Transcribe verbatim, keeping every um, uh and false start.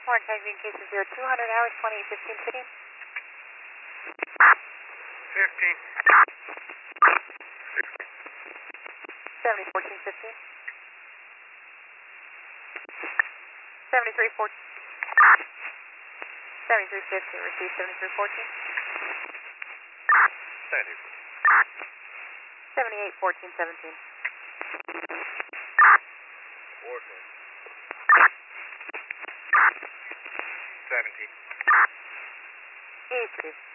Warren Typhoon cases zero two hundred hours twenty-eight fifteen fitting. fifteen. seventy fourteen fifteen. seventy-three fourteen. seventy-three fifteen, receive seventy-three fourteen. seventy. seventy-eight fourteen seventeen. fourteen. seventy. E two.